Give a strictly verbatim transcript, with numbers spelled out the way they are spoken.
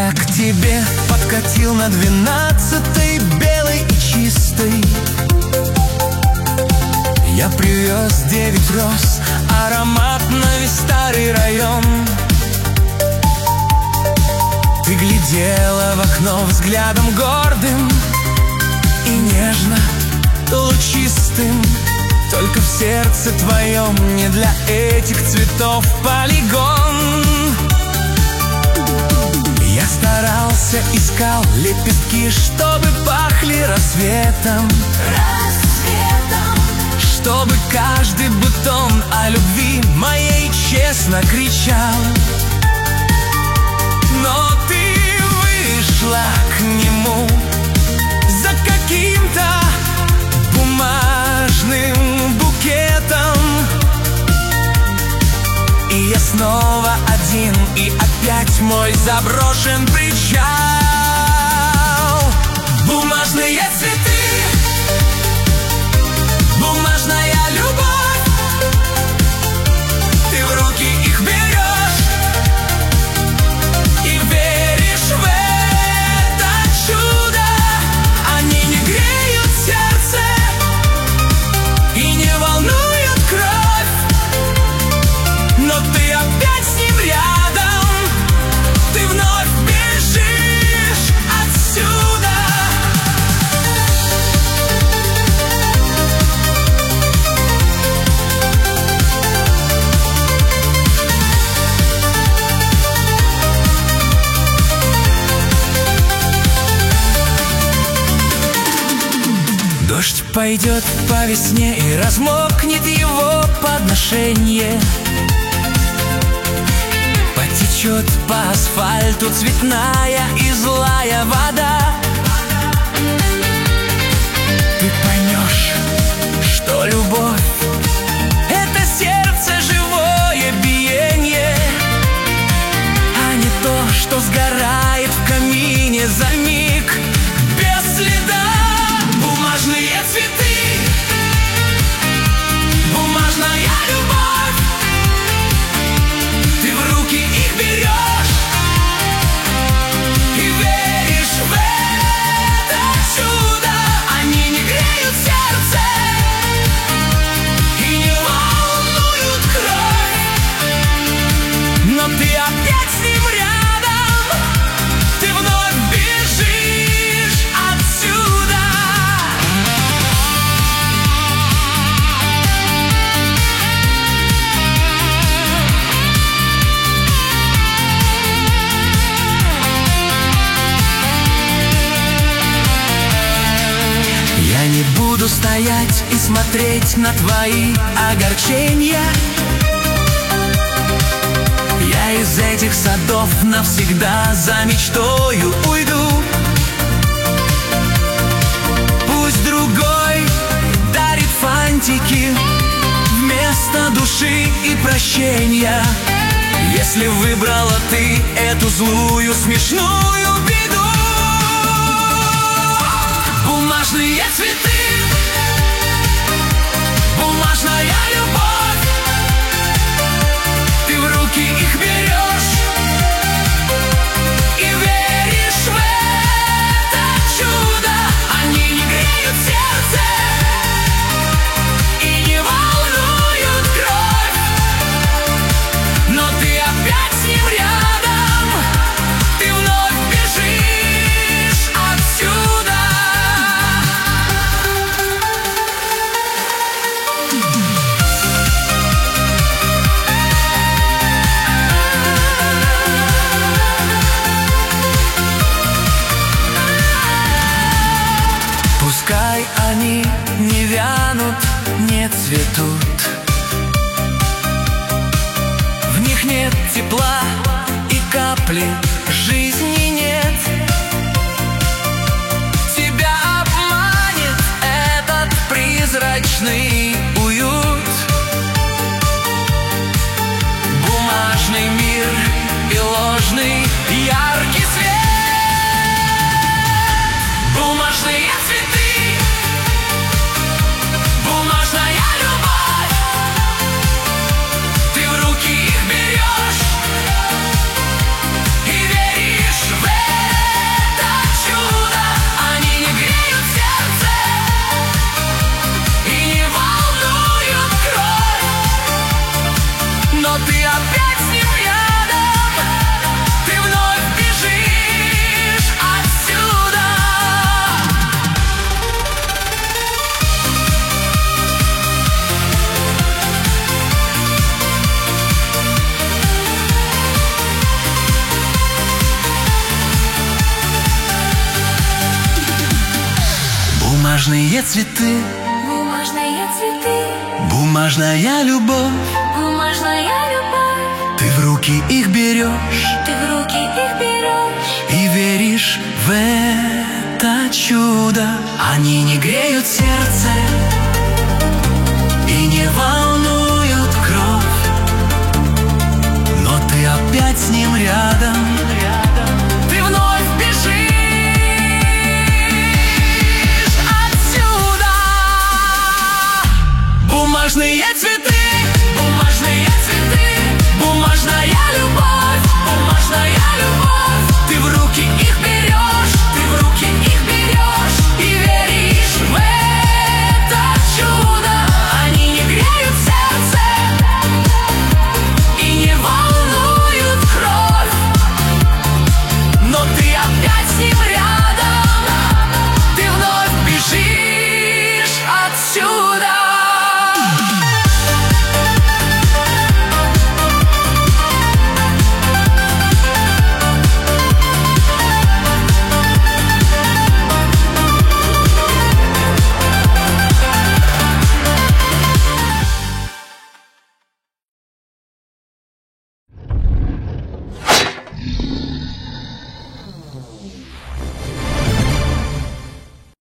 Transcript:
Я к тебе подкатил на двенадцатой, белой и чистой. Я привез девять роз, аромат на весь старый район. Ты глядела в окно взглядом гордым и нежно, лучистым. Только в сердце твоем не для этих цветов полигон. Я старался, искал лепестки, чтобы пахли рассветом, рассветом. Чтобы каждый бутон о любви моей честно кричал. Но ты вышла к нему за каким-то бумажным букетом. И я снова один, и опять мой заброшен причал. Бумажные цветы, бумажная любовь. Ты в руки их берешь и веришь в это чудо. Они не греют сердце и не волнуют кровь, но ты опять с ним рядом. Ты вновь бежишь отсюда. Дождь пойдет по весне и размокнет его подношение. Потечет по асфальту цветная и злая вода. Ты поймешь, что любовь — это сердце живое биение, а не то, что сгорает в камине за миг без следа. Бумажные цветы, бумажная любовь. Ты в руки их берешь и веришь в это чудо. Они не греют сердце и не волнуют кровь, но ты опять с ним рядом. Ты вновь бежишь отсюда. Я не буду стоять и смотреть на твои огорчения. Я из этих садов навсегда за мечтою уйду. Пусть другой дарит фантики вместо души и прощения. Если выбрала ты эту злую, смешную беду. Бумажные цветы, бумажная любовь. Ты в руки их берешь и веришь в это чудо. Они не греют сердце и не волнуют кровь, но ты опять с ним рядом. Ты вновь бежишь отсюда. Пускай они не вянут, не цветут, в них нет тепла и капли жизни нет. Тебя обманет этот призрачный уют. Бумажный мир и ложный яркий свет. Бумажные цветы, бумажная любовь. Ты в руки их берешь и Бумажные цветы, Бумажные цветы, бумажная любовь. бумажная любовь. Ты в руки их берешь Ты в руки их берешь и веришь в это чудо. Они не греют